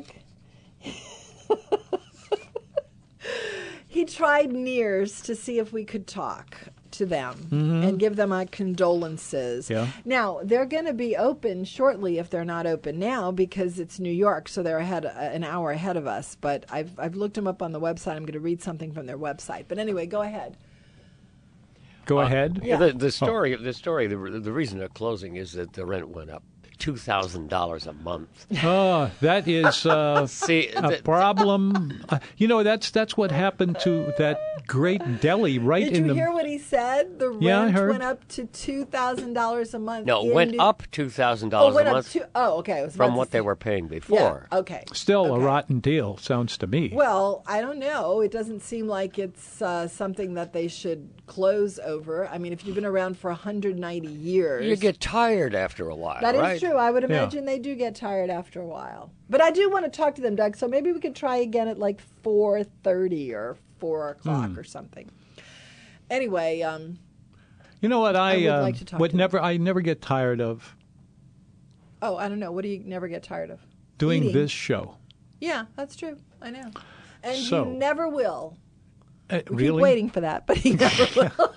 He tried Nears to see if we could talk to them and give them our condolences. Mm-hmm. Yeah. Now, they're going to be open shortly if they're not open now because it's New York, so they're ahead, uh, an hour ahead of us. But I've, I've looked them up on the website. I'm going to read something from their website. But anyway, go ahead. Go ahead. Yeah. The, the story, the story, the, the reason they're closing is that the rent went up. two thousand dollars a month. Oh, that is uh, See, a th- problem. Uh, you know, that's that's what happened to that great deli right Did in you the. hear what he said? The rent Yeah, I heard. went up to two thousand dollars a month. no, it in went New- up two thousand Oh, dollars it went a up month to. Oh, okay. I was from about to what they say- were paying Yeah. before. Okay. Still a Okay. rotten deal, sounds to me. Well, I don't know. It doesn't seem like it's uh, something that they should close over. I mean, if you've been around for one hundred ninety years. You get tired after a while, That is right? true. I would Yeah. imagine they do get tired after a while. But I do want to talk to them, Doug. So maybe we could try again at like four thirty or four o'clock Hmm. or something. Anyway, um, You know what I, I would uh, like to talk what to them. never I never get tired of oh, I don't know. What do you never get tired of? doing Eating. this show. Yeah, that's true. I know. And So- you never will. Uh, We really? keep waiting for that, but he never will.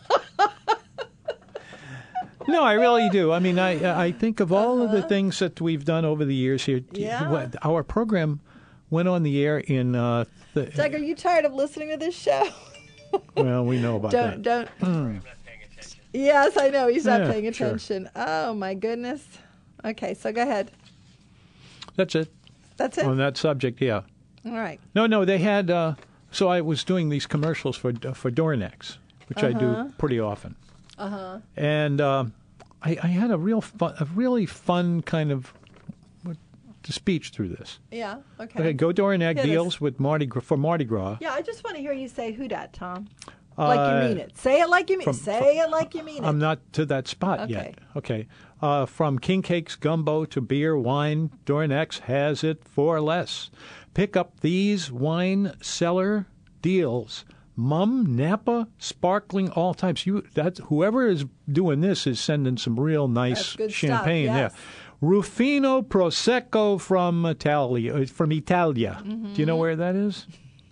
No, I really do. I mean, I I think of all of the things that we've done over the years here. Yeah. What- Our program went on the air in. Uh, the, Doug, are you tired of listening to this show? well, we know about don't that. don't. Yes, I know he's not Yeah, paying sure. attention. Oh my goodness. Okay, so go ahead. That's it. That's it. On that subject, yeah. All right. No, no, they had. Uh, so I was doing these commercials for for Dornex, which I do pretty often. Uh huh. And uh, I, I had a real fun, a really fun kind of uh, speech through this. Yeah. Okay. Okay, Go Dornex Hit us. deals with Mardi Gras, for Mardi Gras. Yeah, I just want to hear you say "who dat," Tom. Like you Uh, mean it. Say it like you mean. from- Say it like you mean it. I'm not to that spot yet. Okay. Okay. Uh, from king cakes, gumbo to beer, wine, Dornex has it for less. Pick up these wine cellar deals. Mum, Napa, sparkling, all types. You that whoever is doing this is sending some real nice That's good champagne. stuff, yes. Yeah. Rufino Prosecco from Italia. uh, From Italia. Mm-hmm. Do you know where that is?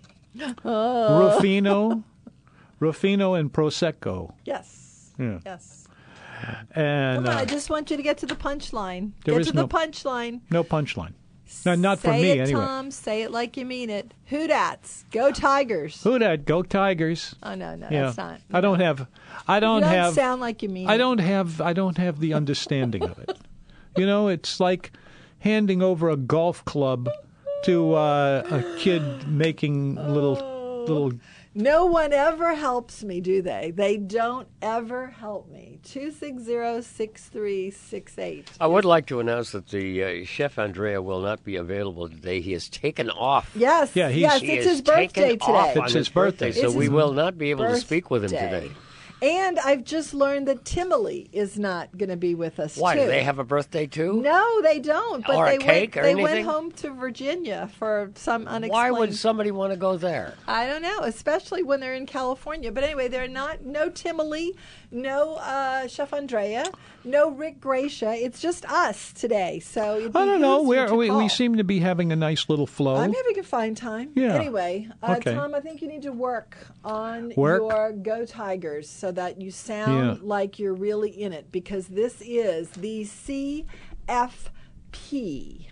Oh. Rufino, Rufino and Prosecco. Yes. Yeah. Yes. And Come on, uh, I just want you to get to the punchline. There Get is to no- the punchline. no punchline. No, not for Say me it, anyway. Tom. Say it like you mean it. Who dats? Go Tigers. Who dat? Go Tigers. Oh no, no, Yeah. that's not. I don't have. I You don't don't have. sound like you mean I it. don't have. I don't have the understanding of it. You know, it's like handing over a golf club to uh, a kid making little little. No one ever helps me, do they? They don't ever help me. two six zero, six three six eight. I would like to announce that the uh, Chef Andrea will not be available today. He has taken off. Yes, Yeah, he's- yes, He it's is his birthday taken off today. on It's his his birthday. so It's we his will not be able to speak with him Birthday. today. And I've just learned that Timely is not going to be with us, Why, too. do they have a birthday too? No, they don't. But Or a they cake went, or they went anything? home to Virginia for some unexplained. Why would somebody want to go there? I don't know, especially when they're in California. But anyway, they're not. No Timely, no uh, Chef Andrea, no Rick Gracia. It's just us today. So it I don't know. behooves you We're, to we we call. seem to be having a nice little flow. I'm having a fine time. Yeah. Anyway, uh, Okay. Tom, I think you need to work on Work? your Go Tigers so that you sound Yeah. like you're really in it, because this is the C F P.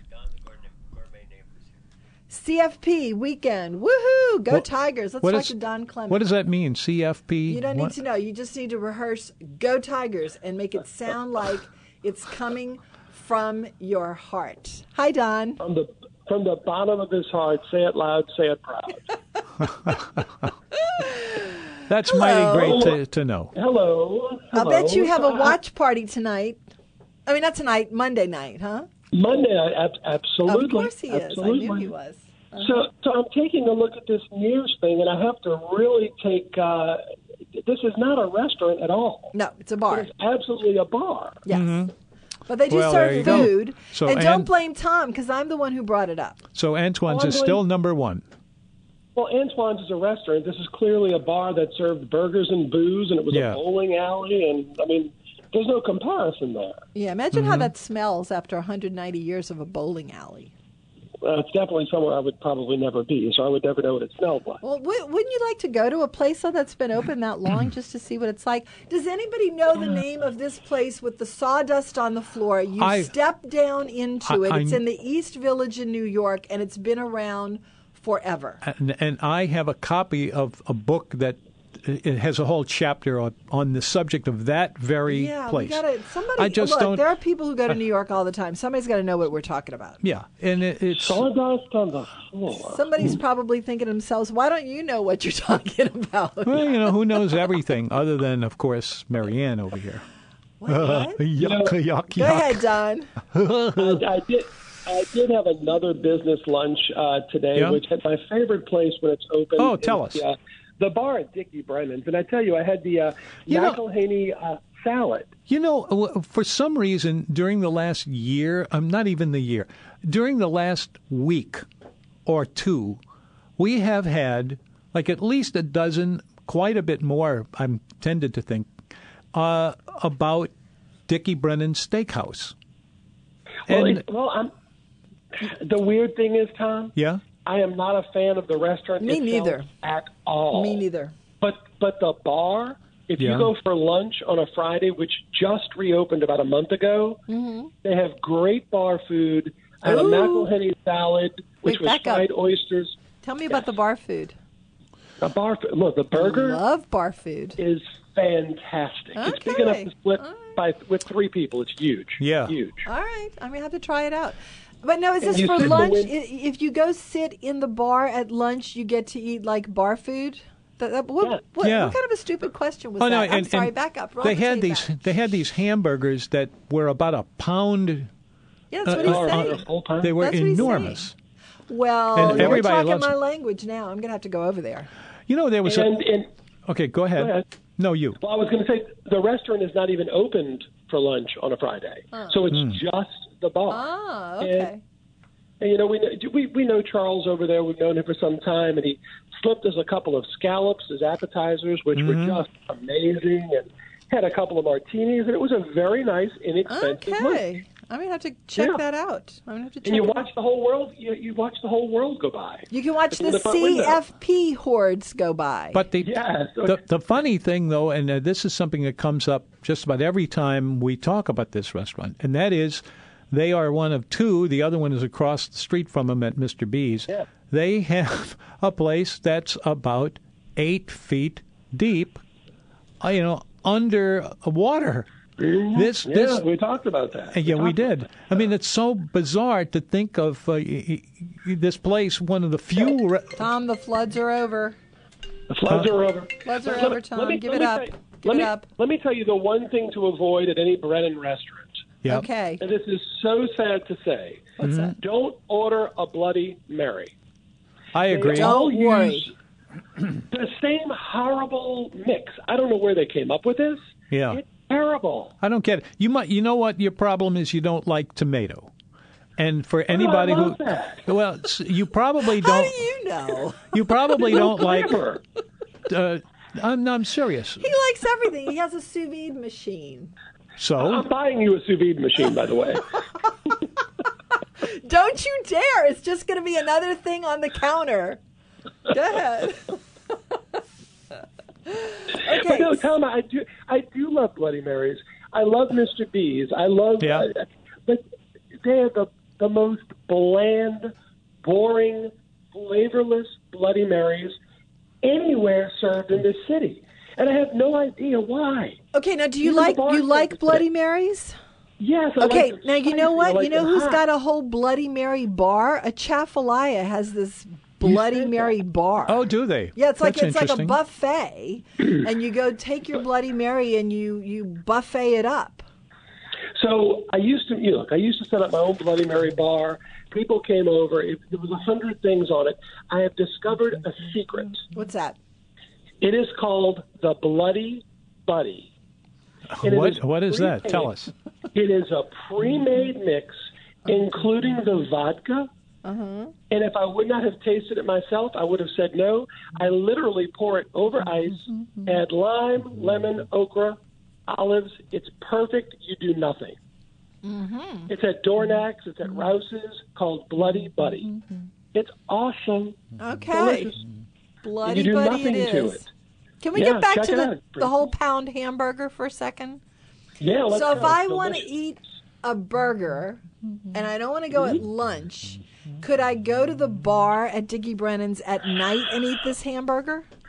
C F P weekend. Woohoo! Go What- Tigers. Let's what talk is- to Don Clement. What does that mean? C F P. You don't What? need to know. You just need to rehearse Go Tigers and make it sound like it's coming from your heart. Hi, Don. From the from the bottom of his heart, say it loud, say it proud. That's Hello. mighty great to, to know. Hello. I'll Hello. bet you have a Uh, watch party tonight. I mean, not tonight, Monday night, huh? Monday, I- ab- absolutely. Of course he is. Absolutely. I knew he was. So, so I'm taking a look at this news thing, and I have to really take. Uh, this is not a restaurant at all. No, it's a bar. It's absolutely a bar. Yes. But they do Mm-hmm. Well, there you serve go. food. So, and don't and- blame Tom, because I'm the one who brought it up. So Antoine's Oh, I'm is going- still number one. Well, Antoine's is a restaurant. This is clearly a bar that served burgers and booze, and it was Yeah. a bowling alley. And I mean, there's no comparison there. Yeah, imagine Mm-hmm. how that smells after one hundred ninety years of a bowling alley. Uh, it's definitely somewhere I would probably never be, so I would never know what it smelled like. Well, w- wouldn't you like to go to a place though that's been open that long just to see what it's like? Does anybody know the name of this place with the sawdust on the floor? You I- step down into I- it. It's I- in the East Village in New York, and it's been around forever. And, and I have a copy of a book that it has a whole chapter on, on the subject of that very Yeah, place. we gotta. Somebody. I just look, don't. there are people who go to New York all the time. Somebody's got to know what we're talking about. Yeah, and it, it's Sawdust on the floor. Somebody's probably thinking to themselves, "Why don't you know what you're talking about?" well, you know, who knows everything other than, of course, Marianne over here. What? What? yuck, yuck, yuck. Go ahead, Don. I, I did. I did have another business lunch uh, today, Yeah? which is my favorite place when it's open. Oh, is tell us. The, uh, the bar at Dickie Brennan's, and I tell you, I had the uh, You know- McElhaney uh, salad. You know, w- for some reason, during the last year, um, not even the year, during the last week or two, we have had like at least a dozen, quite a bit more, I'm tended to think, uh, about Dickie Brennan's Steakhouse. Well, And- it, well, I'm. The weird thing is, Tom, Yeah? I am not a fan of the restaurant Me itself neither. at all. Me neither. But but the bar, if Yeah. you go for lunch on a Friday, which just reopened about a month ago, Mm-hmm. they have great bar food. I had a Ooh. McElhaney salad, which Wait, was back up. fried oysters. Tell me about the bar food. A bar food. Look, the burger Love bar food. is fantastic. It's big enough Okay. to split All by with three people. It's huge. Yeah. huge. All right, I'm gonna have to try it out. But no, is And this you for sit in the lunch? win- I- If you go sit in the bar at lunch, you get to eat like bar food. That, that, what, Yeah. what, Yeah. what kind of a stupid question was Oh, no, that? I'm and, sorry. and Back up. Roll They the had tape these. back. They had these hamburgers that were about a pound. Yeah, that's what uh, he's uh, saying. a full pound? They were That's what he's enormous. Well, and you're everybody talking loves my it. language now. I'm gonna have to go over there. You know, there was And, a. and Okay, go ahead. Go ahead. No, you. well, I was going to say the restaurant is not even opened for lunch on a Friday, so it's Hmm. just the bar. Ah, okay. And, you know, we, know, we we know Charles over there. We've known him for some time, and he slipped us a couple of scallops as appetizers, which Mm-hmm. were just amazing, and had a couple of martinis, and it was a very nice, inexpensive lunch. Okay. I'm gonna have to check Yeah. that out. I'm gonna have to check And you it out. watch the whole world. You, you watch the whole world go by. You can watch in the the front window. C F P hordes go by. But the, Yes. the the funny thing, though, and uh, this is something that comes up just about every time we talk about this restaurant, and that is they are one of two. The other one is across the street from them at Mister B's. Yeah. They have a place that's about eight feet deep, uh, you know, under water. This, Yeah, this, we talked about that. yeah, we talked did. about I mean, it's so bizarre to think of uh, y- y- this place, one of the few. Re- Tom, the floods are over. that. The floods are over. Floods are Let- over, let Tom. me- Give let it me up. tell you- Give let it me, up. Let me tell you the one thing to avoid at any Brennan restaurant. yeah. Okay. And this is so sad to say. What's that? Don't order a Bloody Mary. I agree. They all Don't worry. use the same horrible mix. I don't know where they came up with this. Yeah. It's terrible. I don't get it. You might. You know what your problem is? You don't like tomato. And for anybody I love who, that. well, s- you probably How don't. do you know? You probably don't like. Flavor. Uh, I'm, I'm serious. He likes everything. He has a sous vide machine. So I'm buying you a sous vide machine, by the way. Don't you dare! It's just going to be another thing on the counter. Go ahead. But Okay. no, Tom, I do, I do love Bloody Marys. I love Mister B's. I love, Yeah. uh, but they are the the most bland, boring, flavorless Bloody Marys anywhere served in this city, and I have no idea why. Okay. Now, do you Even the like bar you like service Bloody today. Marys? Yes. I Okay. like them Now you know spicy. what? I like You know them who's hot. got a whole Bloody Mary bar? A Chafalaya has this Bloody said Mary that. bar. oh, do they? Yeah, it's like That's it's like a interesting. buffet, and you go take your Bloody Mary and you you buffet it up. So I used to, you know, look, I used to set up my own Bloody Mary bar. People came over. It, there was a hundred things on it. I have discovered a secret. What's that? It is called the Bloody Buddy. And it What what is that? pre-made. Tell us. It is a pre-made mix, including the vodka. Uh-huh. And if I would not have tasted it myself, I would have said no. I literally pour it over ice, add lime, lemon, okra, olives. It's perfect. You do nothing. Mm-hmm. It's at Dornax. It's at Rouse's, called Bloody Buddy. It's awesome. Okay. Delicious. Bloody You do Buddy nothing it to is. it. Can we Yeah, get back check to it the, out. the whole pound hamburger for a second? Yeah, let's So if go. I It's want to delicious. eat a burger and I don't want to go at lunch, could I go to the bar at Dickie Brennan's at night and eat this hamburger?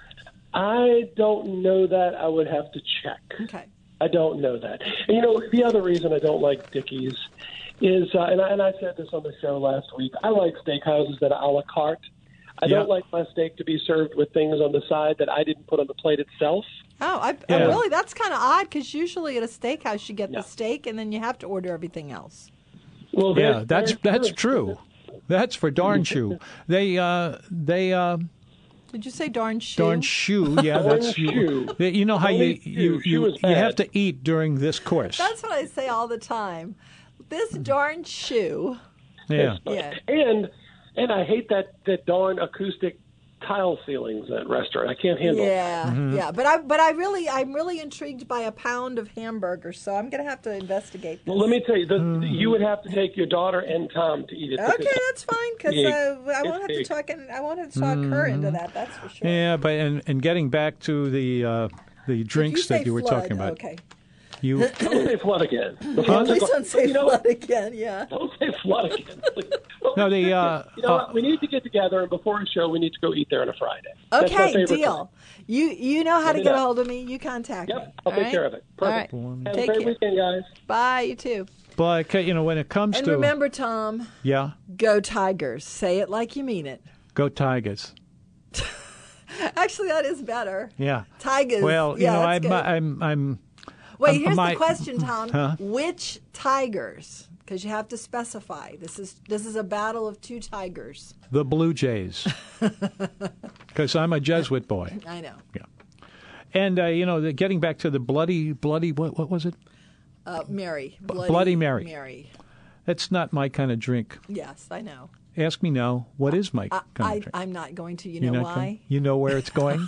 I don't know that. I would have to check. Okay. I don't know that. And, you know, the other reason I don't like Dickey's is, uh, and, I, and I said this on the show last week, I like steakhouses that are a la carte. I Yeah. don't like my steak to be served with things on the side that I didn't put on the plate itself. Oh, I, Yeah. oh, really? That's kind of odd because usually at a steakhouse you get Yeah. the steak and then you have to order everything else. Well, Yeah, there's- that's there's that's truth. true. That's for darn shoe. They uh they uh Did you say darn shoe? darn shoe. Yeah, Darn that's you. shoe. they- You know how you Darn you shoe. Shoe you, is you have bad. to eat during this course. That's what I say all the time. This darn shoe. Yeah. Yeah. And and I hate that, that darn acoustic tile ceilings at restaurant. I can't handle it. Yeah, Mm-hmm. yeah, but I, but I really, I'm really intrigued by a pound of hamburgers, so I'm going to have to investigate this. Well, let me tell you, the, Hmm. you would have to take your daughter and Tom to eat it. Okay, because- that's fine because Big. uh, I won't It's have to big. talk. In, I won't have to talk her into that. That's for sure. Mm-hmm. Yeah, but and, and getting back to the uh, the You drinks say that you were flood, talking about, Okay. you Don't say flood again. The Yeah, floods are please go- don't say you know, flood again. Yeah. Don't say flood again. No, the, uh, you know uh, what? We need to get together, and before a show, we need to go eat there on a Friday. That's my Okay, favorite deal. You you know how Let to me get a know. hold of me. You contact Yep, me. I'll all take right? care of it. Perfect. All right. Have Take a great care. weekend, guys. Bye. You too. but you know when it comes And to remember, Tom, yeah, go Tigers. Say it like you mean it. go Tigers. Actually, that is better. Yeah. Tigers. Well, you yeah, know, that's I'm, good. I'm I'm Wait, um, here's my- the question, Tom. Huh? Which tigers? Because you have to specify. This is this is a battle of two tigers. the Blue Jays, because I'm a Jesuit boy. I know. Yeah. And uh, you know, the, getting back to the bloody bloody what what was it? Uh, Mary. Bloody, Bloody Mary. Mary. That's not my kind of drink. Yes, I know. Ask me now, what is my I, kind I, of drink? I'm not going to. You You're know not why? going- You know where it's going?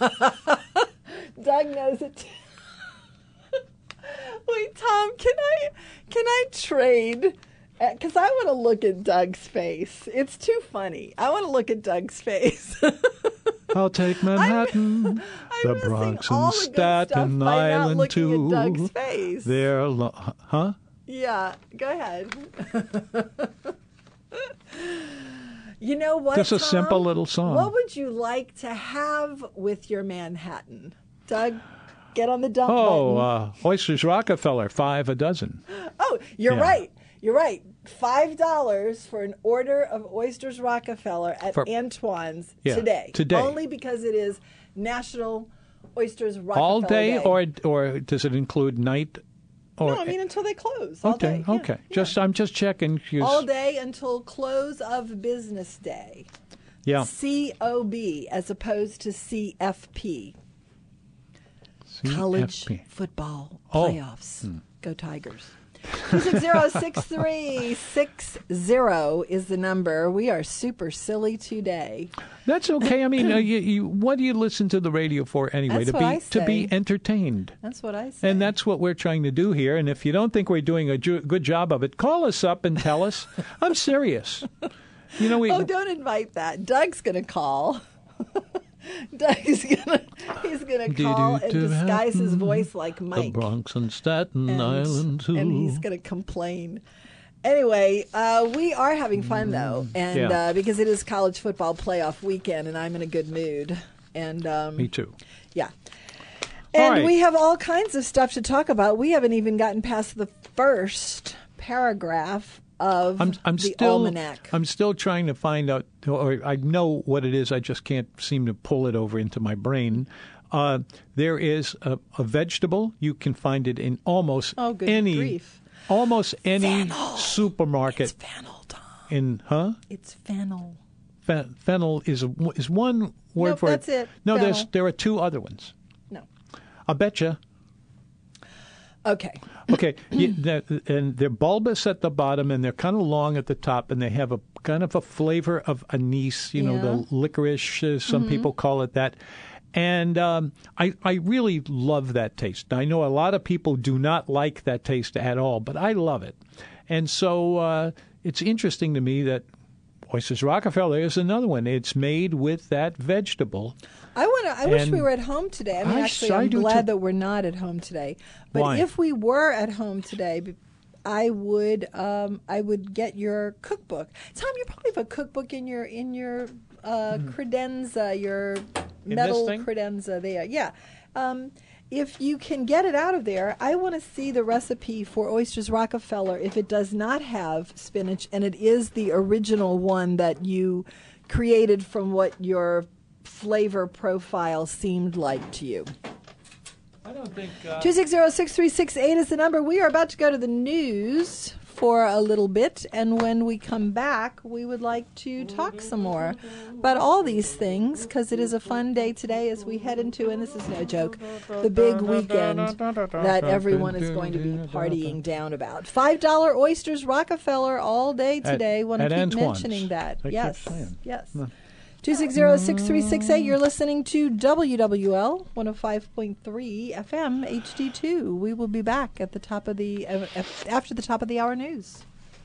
Doug knows it. Wait, Tom, can I can I trade? Because I want to look at Doug's face. It's too funny. I want to look at Doug's face. I'll take Manhattan, I'm the missing Bronx, all and the good Staten stuff by not Island looking too. at Doug's face. They're lo- huh? Yeah, go ahead. You know what? Just a Tom? simple little song. What would you like to have with your Manhattan? Doug, get on the dump Oh, button. uh, Oysters Rockefeller, five a dozen. Oh, you're yeah. right. You're right. Five dollars for an order of Oysters Rockefeller at For- Antoine's Yeah, today. today. Only because it is National Oysters Rockefeller All day, Day. or or does it include night? Or No, I mean until they close. All okay, day. Yeah, okay. yeah. Just I'm just checking. 'cause- all day until close of business day. Yeah. C O B as opposed to C F P. College C F P. football Oh. playoffs. Go Tigers. two six zero six three six zero is the number. We are super silly today. That's okay. I mean, uh, you, you, what do you listen to the radio for anyway? That's to what be I to be say. entertained. That's what I say. And that's what we're trying to do here. And if you don't think we're doing a ju- good job of it, call us up and tell us. I'm serious. You know, we. Oh, don't invite that. Doug's going to call. Doug's gonna he's gonna call and disguise his voice like the Mike. Bronx and Staten and, Island too. and he's going to complain. Anyway, uh, we are having fun though, and Yeah. uh, because it is college football playoff weekend, and I'm in a good mood. And um, Me too. yeah, All and right. we have all kinds of stuff to talk about. We haven't even gotten past the first paragraph of I'm, I'm the still, almanac. I'm still trying to find out, or I know what it is. I just can't seem to pull it over into my brain. Uh, there is a, a vegetable. You can find it in almost Oh, good any, grief. almost any supermarket. It's fennel, Tom. in huh? It's fennel. Fen- fennel is a, is one word Nope, for that's it. No, there's Fennel. there are two other ones. No. I betcha. Okay. Okay, you, they're, and they're bulbous at the bottom, and they're kind of long at the top, and they have a kind of a flavor of anise, you know, Yeah. the licorice. Uh, some people call it that. And um, I, I really love that taste. I know a lot of people do not like that taste at all, but I love it. And so uh, it's interesting to me that Oysters Rockefeller is another one. It's made with that vegetable. I want to. I wish And we were at home today. I mean, I- actually, I I'm do glad too. that we're not at home today. But Why? if we were at home today, b- I would. Um, I would get your cookbook. Tom, you probably have a cookbook in your in your uh, Hmm. credenza, your In metal this thing? credenza there. Yeah. Um, if you can get it out of there, I want to see the recipe for Oysters Rockefeller if it does not have spinach, and it is the original one that you created from what your flavor profile seemed like to you. I don't think... Uh... two six zero, six three six eight is the number. We are about to go to the news for a little bit, and when we come back, we would like to talk some more about all these things, because it is a fun day today as we head into, and this is no joke, the big weekend that everyone is going to be partying down about. five dollar Oysters Rockefeller all day today. At, Want to at keep Antoine's. mentioning that. I yes. keep saying. Yes. No. two six zero, six three six eight. You're listening to W W L one oh five point three F M H D two. We will be back at the top of the uh, after the top of the hour news.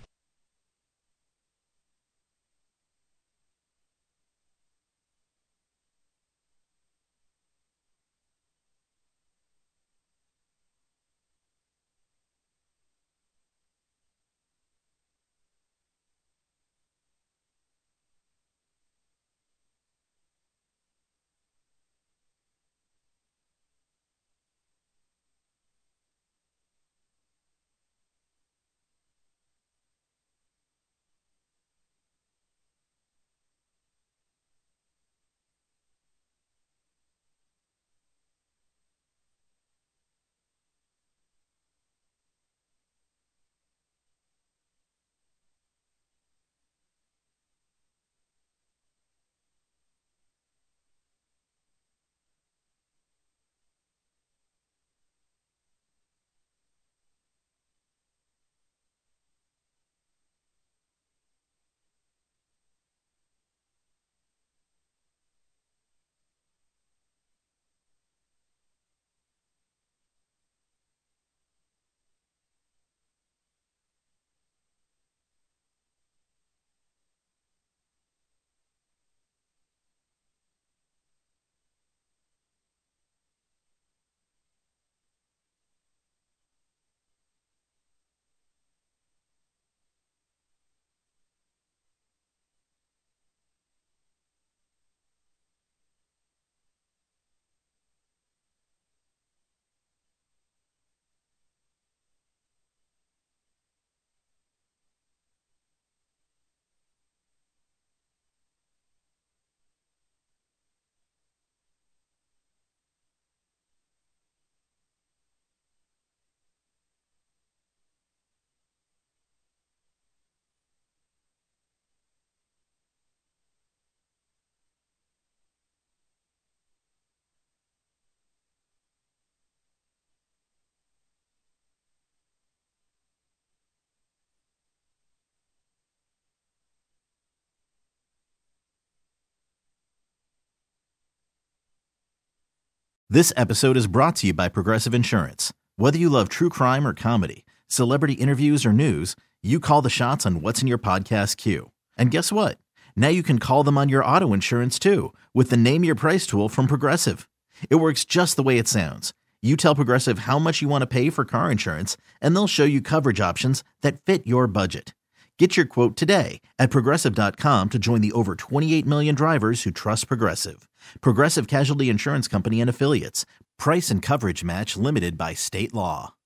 This episode is brought to you by Progressive Insurance. Whether you love true crime or comedy, celebrity interviews or news, you call the shots on what's in your podcast queue. And guess what? Now you can call them on your auto insurance too with the Name Your Price tool from Progressive. It works just the way it sounds. You tell Progressive how much you want to pay for car insurance, and they'll show you coverage options that fit your budget. Get your quote today at Progressive dot com to join the over twenty-eight million drivers who trust Progressive. Progressive Casualty Insurance Company and Affiliates. Price and coverage match limited by state law.